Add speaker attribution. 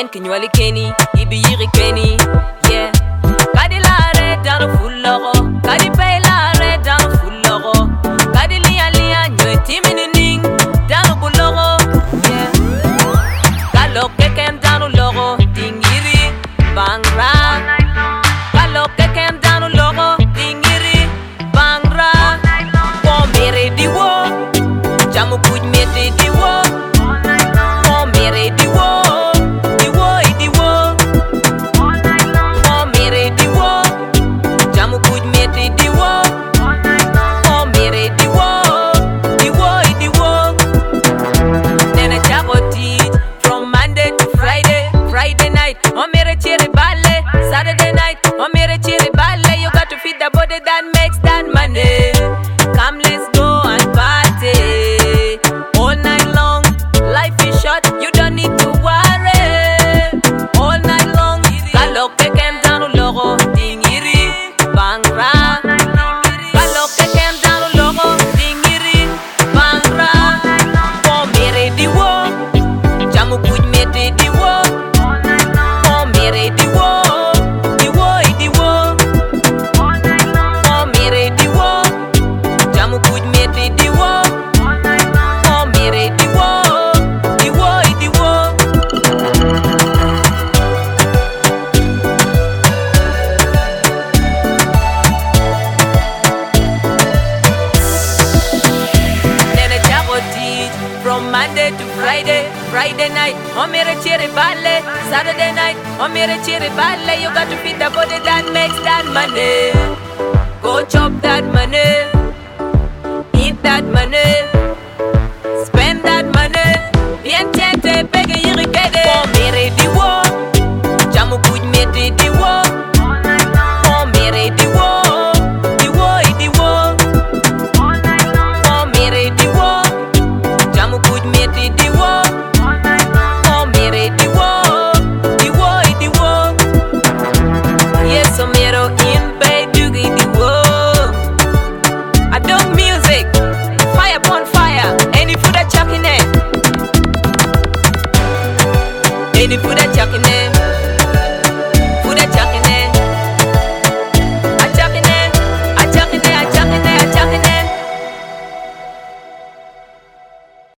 Speaker 1: ken kinywali keni ibi yiri keni yeah kadi la re down full logo kadi pay la re down full logo kadi lia nyoy timini ning down full logo yeah kalo kekem down logo dingiri bangra kalo kekem down logo dingiri bangra po mere diwo jamu kuj mete diwo po mere diwo Saturday night, oh mere chiri balle, you got to feed the body that makes that money. Come, let's go and party all night long. Life is short, you don't need to worry. All night long, kalo kekem down logo, dingiri bangra. Kalo kekem down logo, dingiri bangra. Po mere diwo, jamu kuj mete diwo. Po mere diwo. From Monday to Friday night, oh mere chiri balle. Saturday night, oh mere chiri balle. You got to feed the body that makes that money. Go chop that money, eat that money.